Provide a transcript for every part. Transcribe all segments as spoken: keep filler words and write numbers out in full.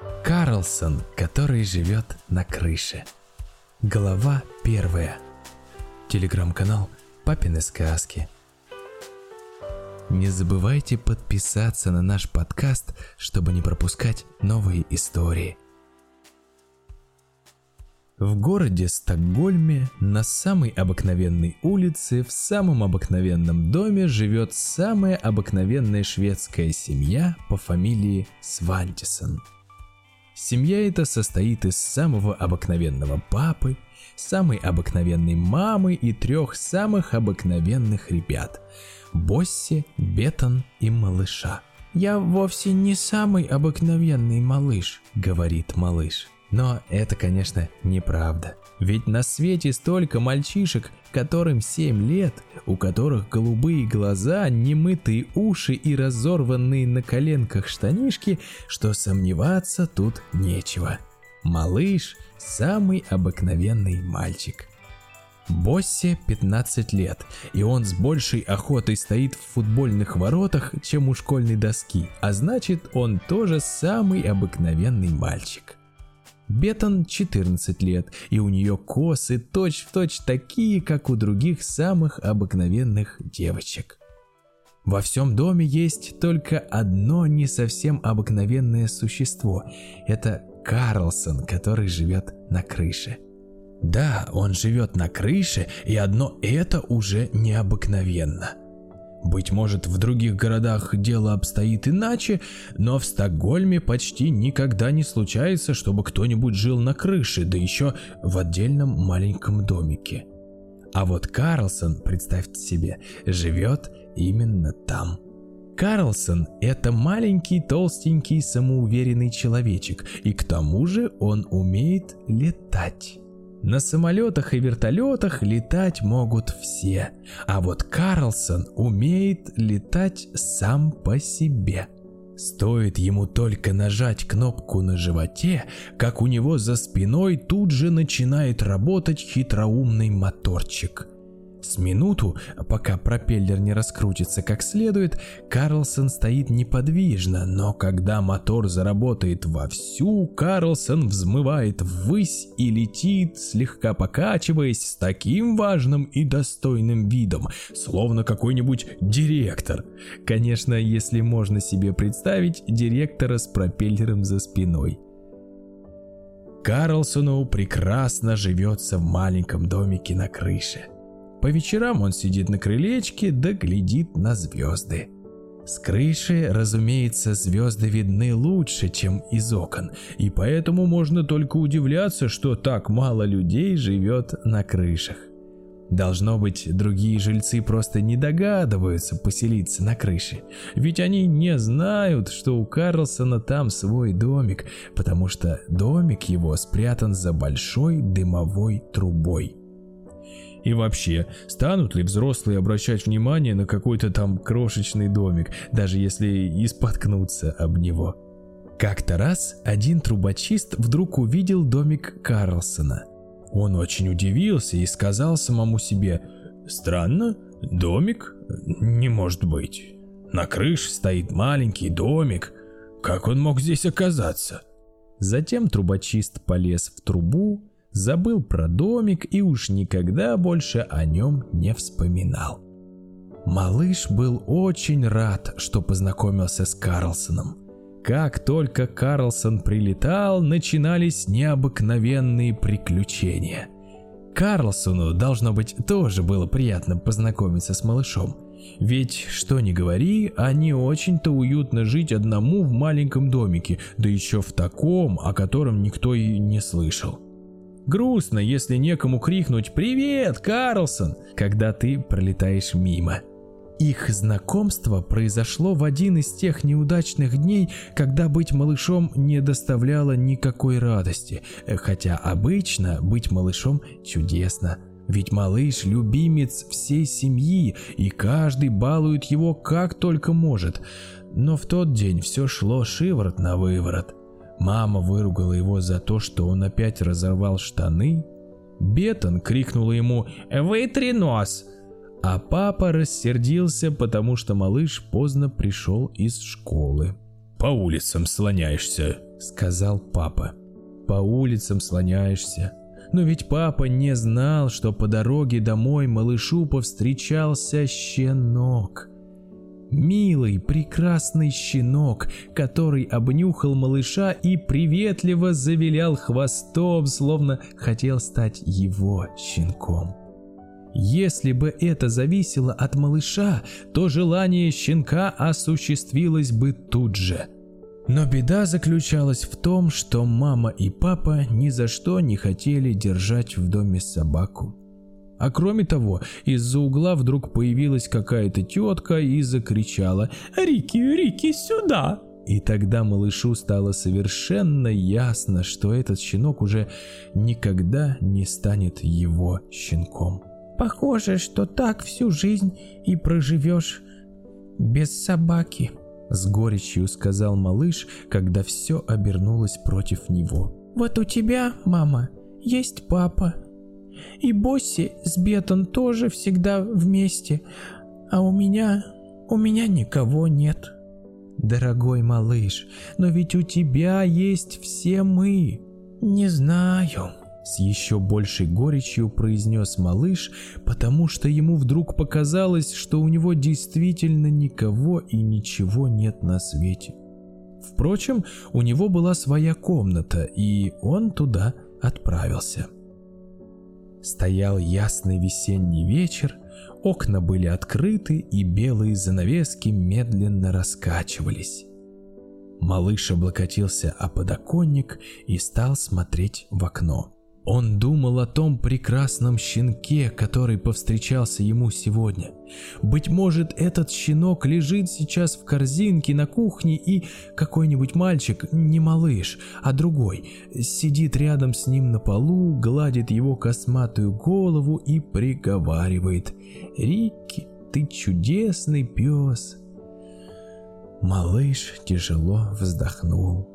Карлсон, который живет на крыше. Глава первая. Телеграм-канал Папины сказки. Не забывайте подписаться на наш подкаст, чтобы не пропускать новые истории. В городе Стокгольме на самой обыкновенной улице в самом обыкновенном доме живет самая обыкновенная шведская семья по фамилии Свантисон. Семья эта состоит из самого обыкновенного папы, самой обыкновенной мамы и трех самых обыкновенных ребят – Босси, Беттон и малыша. «Я вовсе не самый обыкновенный малыш», – говорит малыш. Но это, конечно, неправда. Ведь на свете столько мальчишек, которым семь лет, у которых голубые глаза, немытые уши и разорванные на коленках штанишки, что сомневаться тут нечего. Малыш – самый обыкновенный мальчик. Боссе пятнадцать лет, и он с большей охотой стоит в футбольных воротах, чем у школьной доски, а значит, он тоже самый обыкновенный мальчик. Беттон четырнадцать лет, и у нее косы точь-в-точь такие, как у других самых обыкновенных девочек. Во всем доме есть только одно не совсем обыкновенное существо – это Карлсон, который живет на крыше. Да, он живет на крыше, и одно это уже необыкновенно. Быть может, в других городах дело обстоит иначе, но в Стокгольме почти никогда не случается, чтобы кто-нибудь жил на крыше, да еще в отдельном маленьком домике. А вот Карлсон, представьте себе, живет именно там. Карлсон – это маленький, толстенький, самоуверенный человечек, и к тому же он умеет летать. На самолетах и вертолетах летать могут все, а вот Карлсон умеет летать сам по себе. Стоит ему только нажать кнопку на животе, как у него за спиной тут же начинает работать хитроумный моторчик. С минуту, пока пропеллер не раскрутится как следует, Карлсон стоит неподвижно, но когда мотор заработает вовсю, Карлсон взмывает ввысь и летит, слегка покачиваясь с таким важным и достойным видом, словно какой-нибудь директор. Конечно, если можно себе представить директора с пропеллером за спиной. Карлсону прекрасно живется в маленьком домике на крыше. По вечерам он сидит на крылечке да глядит на звезды. С крыши, разумеется, звезды видны лучше, чем из окон, и поэтому можно только удивляться, что так мало людей живет на крышах. Должно быть, другие жильцы просто не догадываются поселиться на крыше, ведь они не знают, что у Карлсона там свой домик, потому что домик его спрятан за большой дымовой трубой. И вообще, станут ли взрослые обращать внимание на какой-то там крошечный домик, даже если и споткнутся об него? Как-то раз один трубочист вдруг увидел домик Карлсона. Он очень удивился и сказал самому себе: «Странно, домик? Не может быть. На крыше стоит маленький домик. Как он мог здесь оказаться?» Затем трубочист полез в трубу, забыл про домик и уж никогда больше о нем не вспоминал. Малыш был очень рад, что познакомился с Карлсоном. Как только Карлсон прилетал, начинались необыкновенные приключения. Карлсону, должно быть, тоже было приятно познакомиться с малышом. Ведь, что ни говори, а не очень-то уютно жить одному в маленьком домике, да еще в таком, о котором никто и не слышал. Грустно, если некому крикнуть «Привет, Карлсон!», когда ты пролетаешь мимо. Их знакомство произошло в один из тех неудачных дней, когда быть малышом не доставляло никакой радости, хотя обычно быть малышом чудесно. Ведь малыш – любимец всей семьи, и каждый балует его как только может. Но в тот день все шло шиворот на выворот. Мама выругала его за то, что он опять разорвал штаны. Беттон крикнула ему «Вытри нос!», а папа рассердился, потому что малыш поздно пришел из школы. по улицам слоняешься», — сказал папа. «По улицам слоняешься». Но ведь папа не знал, что по дороге домой малышу повстречался щенок. Милый, прекрасный щенок, который обнюхал малыша и приветливо завилял хвостом, словно хотел стать его щенком. Если бы это зависело от малыша, то желание щенка осуществилось бы тут же. Но беда заключалась в том, что мама и папа ни за что не хотели держать в доме собаку. А кроме того, из-за угла вдруг появилась какая-то тетка и закричала: «Рики, Рики, сюда!» И тогда малышу стало совершенно ясно, что этот щенок уже никогда не станет его щенком. «Похоже, что так всю жизнь и проживешь без собаки», — с горечью сказал малыш, когда все обернулось против него. «Вот у тебя, мама, есть папа, и Босси с Бетон тоже всегда вместе, а у меня, у меня никого нет». «Дорогой малыш, но ведь у тебя есть все мы». «Не знаю», — с еще большей горечью произнес малыш, потому что ему вдруг показалось, что у него действительно никого и ничего нет на свете. Впрочем, у него была своя комната, и он туда отправился. Стоял ясный весенний вечер, окна были открыты, и белые занавески медленно раскачивались. Малыш облокотился о подоконник и стал смотреть в окно. Он думал о том прекрасном щенке, который повстречался ему сегодня. Быть может, этот щенок лежит сейчас в корзинке на кухне, и какой-нибудь мальчик, не малыш, а другой, сидит рядом с ним на полу, гладит его косматую голову и приговаривает: «Рики, ты чудесный пес». Малыш тяжело вздохнул.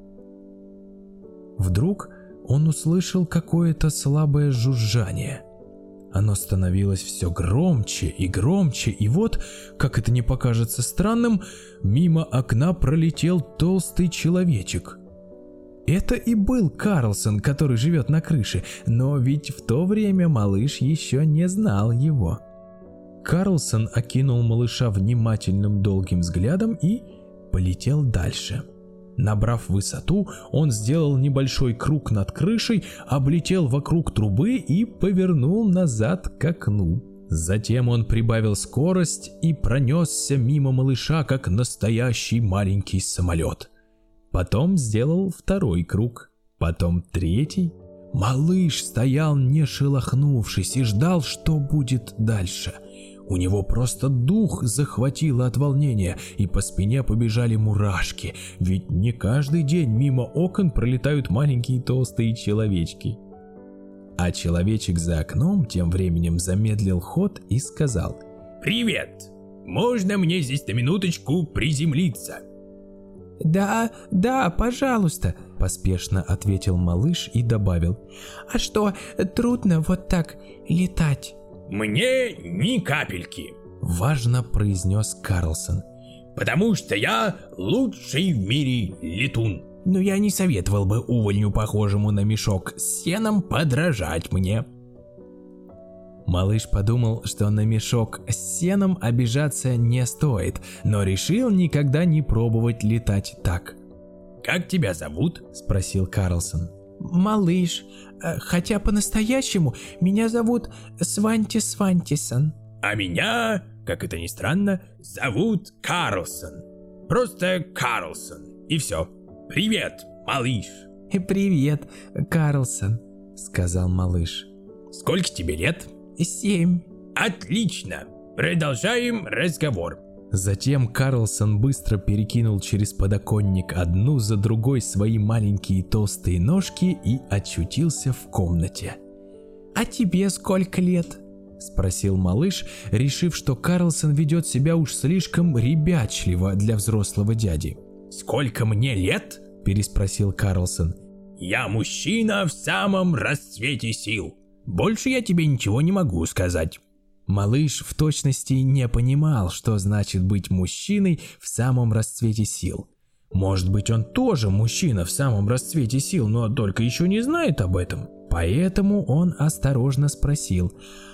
Вдруг он услышал какое-то слабое жужжание. Оно становилось все громче и громче, и вот, как это не покажется странным, мимо окна пролетел толстый человечек. Это и был Карлсон, который живет на крыше, но ведь в то время малыш еще не знал его. Карлсон окинул малыша внимательным долгим взглядом и полетел дальше. Набрав высоту, он сделал небольшой круг над крышей, облетел вокруг трубы и повернул назад к окну. Затем он прибавил скорость и пронесся мимо малыша, как настоящий маленький самолет. Потом сделал второй круг, потом третий. Малыш стоял не шелохнувшись и ждал, что будет дальше. У него просто дух захватило от волнения, и по спине побежали мурашки, ведь не каждый день мимо окон пролетают маленькие толстые человечки. А человечек за окном тем временем замедлил ход и сказал: «Привет! Можно мне здесь на минуточку приземлиться?» «Да, да, пожалуйста», — поспешно ответил малыш и добавил: «А что, трудно вот так летать?» «Мне ни капельки», — важно произнес Карлсон. «Потому что я лучший в мире летун». «Но я не советовал бы увольню, похожему на мешок с сеном, подражать мне». Малыш подумал, что на мешок с сеном обижаться не стоит, но решил никогда не пробовать летать так. «Как тебя зовут?» — спросил Карлсон. «Малыш, хотя по-настоящему меня зовут Сванти Свантисон». «А меня, как это ни странно, зовут Карлсон. Просто Карлсон. И все. Привет, малыш». «Привет, Карлсон», — сказал малыш. «Сколько тебе лет?» «Семь». «Отлично. Продолжаем разговор». Затем Карлсон быстро перекинул через подоконник одну за другой свои маленькие толстые ножки и очутился в комнате. «А тебе сколько лет?» — спросил малыш, решив, что Карлсон ведет себя уж слишком ребячливо для взрослого дяди. «Сколько мне лет?» — переспросил Карлсон. «Я мужчина в самом расцвете сил. Больше я тебе ничего не могу сказать». Малыш в точности не понимал, что значит быть мужчиной в самом расцвете сил. Может быть, он тоже мужчина в самом расцвете сил, но только еще не знает об этом. Поэтому он осторожно спросил: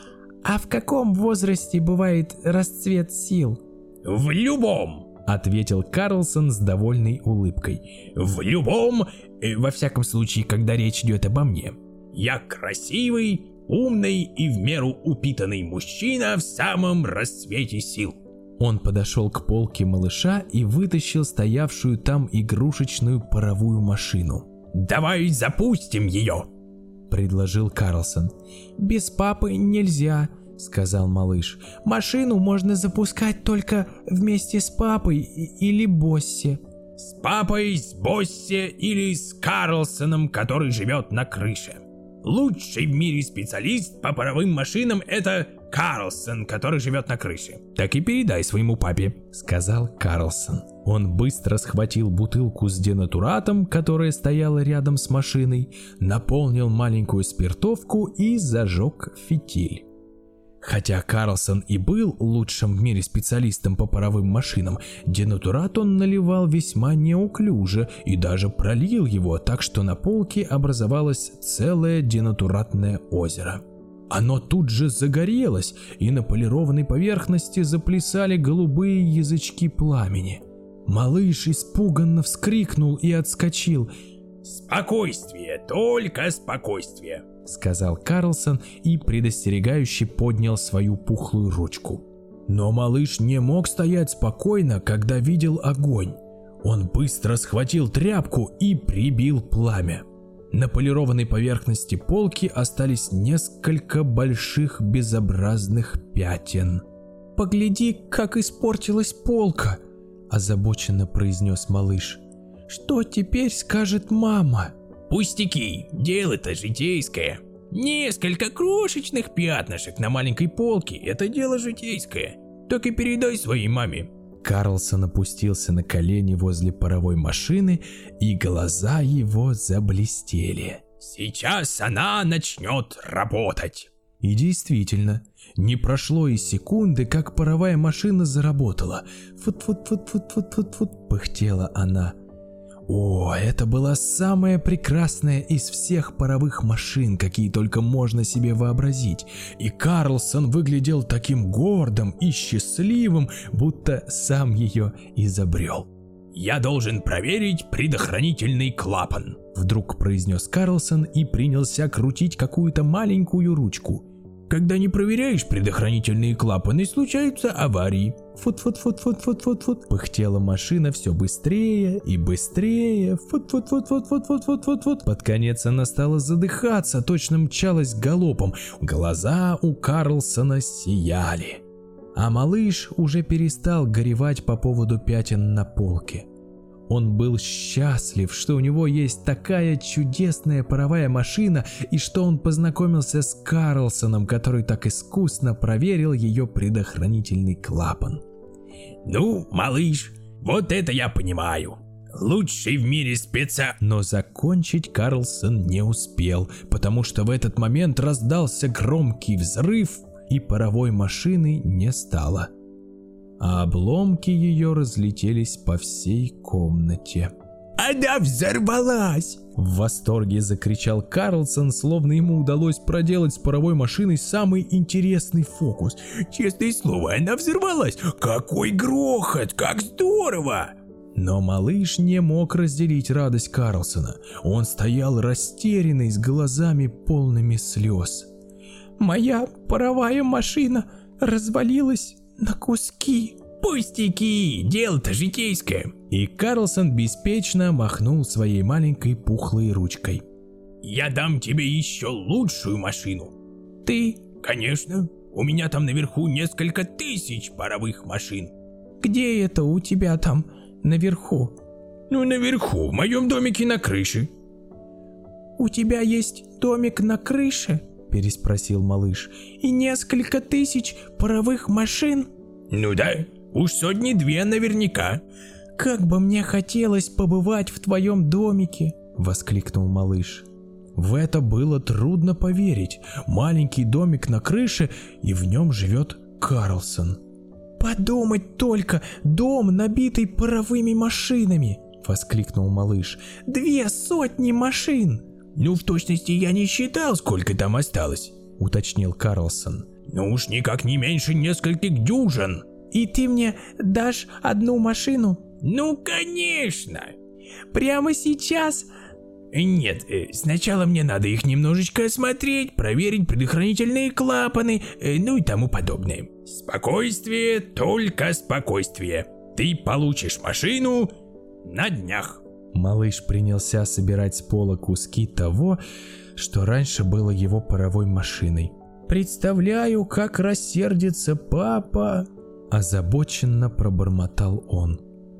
«А в каком возрасте бывает расцвет сил?» В любом, ответил Карлсон с довольной улыбкой. В любом, э, во всяком случае, когда речь идет обо мне. Я красивый, умный и в меру упитанный мужчина в самом расцвете сил. Он подошел к полке малыша и вытащил стоявшую там игрушечную паровую машину. «Давай запустим ее!» — предложил Карлсон. «Без папы нельзя», — сказал малыш. «Машину можно запускать только вместе с папой или Босси». «С папой, с Босси или с Карлсоном, который живет на крыше. Лучший в мире специалист по паровым машинам — это Карлсон, который живет на крыше». «Так и передай своему папе», — сказал Карлсон. Он быстро схватил бутылку с денатуратом, которая стояла рядом с машиной, наполнил маленькую спиртовку и зажег фитиль. Хотя Карлсон и был лучшим в мире специалистом по паровым машинам, денатурат он наливал весьма неуклюже и даже пролил его, так что на полке образовалось целое денатуратное озеро. Оно тут же загорелось, и на полированной поверхности заплясали голубые язычки пламени. Малыш испуганно вскрикнул и отскочил. «Спокойствие, только спокойствие», — сказал Карлсон и предостерегающе поднял свою пухлую ручку. Но малыш не мог стоять спокойно, когда видел огонь. Он быстро схватил тряпку и прибил пламя. На полированной поверхности полки остались несколько больших безобразных пятен. «Погляди, как испортилась полка», — озабоченно произнес малыш. «Что теперь скажет мама?» «Пустяки, дело-то житейское. Несколько крошечных пятнышек на маленькой полке — это дело житейское. Так и передай своей маме». Карлсон опустился на колени возле паровой машины, и глаза его заблестели. «Сейчас она начнет работать». И действительно, не прошло и секунды, как паровая машина заработала. Фут-фут-фут-фут-фут-фут-фут, пыхтела она. О, это была самая прекрасная из всех паровых машин, какие только можно себе вообразить. И Карлсон выглядел таким гордым и счастливым, будто сам ее изобрел. «Я должен проверить предохранительный клапан», — вдруг произнес Карлсон и принялся крутить какую-то маленькую ручку. «Когда не проверяешь предохранительные клапаны, случаются аварии». Фут-фут-фут-фут-фут-фут-фут. Пыхтела машина все быстрее и быстрее. Фут-фут-фут-фут-фут-фут-фут-фут. Под конец она стала задыхаться, точно мчалась галопом. Глаза у Карлсона сияли. А малыш уже перестал горевать по поводу пятен на полке. Он был счастлив, что у него есть такая чудесная паровая машина и что он познакомился с Карлсоном, который так искусно проверил ее предохранительный клапан. «Ну, малыш, вот это я понимаю. Лучший в мире спеца...» Но закончить Карлсон не успел, потому что в этот момент раздался громкий взрыв, и паровой машины не стало. А обломки ее разлетелись по всей комнате. «Она взорвалась!» — в восторге закричал Карлсон, словно ему удалось проделать с паровой машиной самый интересный фокус. «Честное слово, она взорвалась! Какой грохот! Как здорово!» Но малыш не мог разделить радость Карлсона. Он стоял растерянный, с глазами полными слез. «Моя паровая машина развалилась на куски». «Пустяки, дело-то житейское». И Карлсон беспечно махнул своей маленькой пухлой ручкой. «Я дам тебе еще лучшую машину». «Ты?» «Конечно, у меня там наверху несколько тысяч паровых машин». «Где это у тебя там наверху?» «Ну, наверху, в моем домике на крыше». «У тебя есть домик на крыше?» — переспросил малыш. «И несколько тысяч паровых машин?» «Ну да, уж сотни-две наверняка». «Как бы мне хотелось побывать в твоем домике!» — воскликнул малыш. В это было трудно поверить. Маленький домик на крыше, и в нем живет Карлсон. «Подумать только, дом, набитый паровыми машинами!» — воскликнул малыш. «Две сотни машин!» «Ну, в точности я не считал, сколько там осталось», — уточнил Карлсон. «Ну уж никак не меньше нескольких дюжин». «И ты мне дашь одну машину?» «Ну, конечно!» «Прямо сейчас?» «Нет, сначала мне надо их немножечко осмотреть, проверить предохранительные клапаны, ну и тому подобное. Спокойствие, только спокойствие. Ты получишь машину на днях». Малыш принялся собирать с пола куски того, что раньше было его паровой машиной. «Представляю, как рассердится папа!» — озабоченно пробормотал он.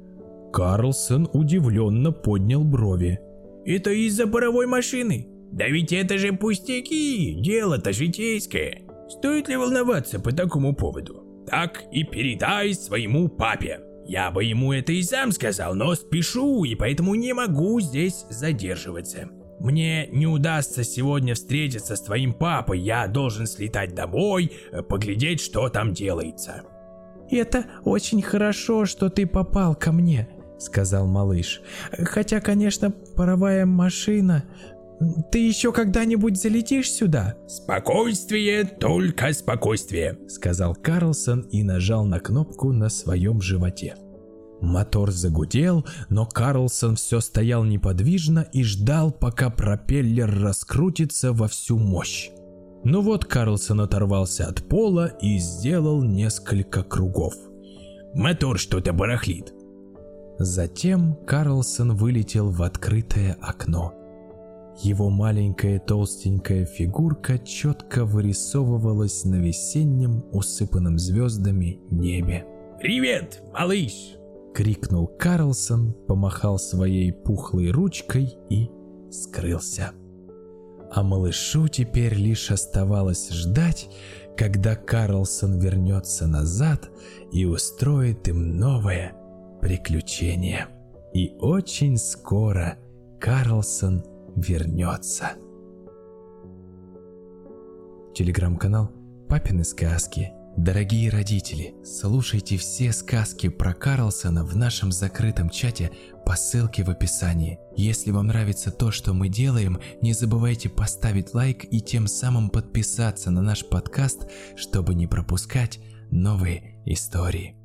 Карлсон удивленно поднял брови. «Это из-за паровой машины? Да ведь это же пустяки, дело-то житейское. Стоит ли волноваться по такому поводу? Так и передай своему папе. Я бы ему это и сам сказал, но спешу, и поэтому не могу здесь задерживаться. Мне не удастся сегодня встретиться с твоим папой, я должен слетать домой, поглядеть, что там делается». «Это очень хорошо, что ты попал ко мне», — сказал малыш. «Хотя, конечно, паровая машина... Ты еще когда-нибудь залетишь сюда?» «Спокойствие, только спокойствие», — сказал Карлсон и нажал на кнопку на своем животе. Мотор загудел, но Карлсон все стоял неподвижно и ждал, пока пропеллер раскрутится во всю мощь. Ну вот Карлсон оторвался от пола и сделал несколько кругов. «Мотор что-то барахлит». Затем Карлсон вылетел в открытое окно. Его маленькая толстенькая фигурка четко вырисовывалась на весеннем, усыпанном звездами небе. «Привет, малыш!» — крикнул Карлсон, помахал своей пухлой ручкой и скрылся. А малышу теперь лишь оставалось ждать, когда Карлсон вернется назад и устроит им новое приключение. И очень скоро Карлсон вернется. Телеграм-канал «Папины сказки». Дорогие родители, слушайте все сказки про Карлсона в нашем закрытом чате по ссылке в описании. Если вам нравится то, что мы делаем, не забывайте поставить лайк и тем самым подписаться на наш подкаст, чтобы не пропускать новые истории.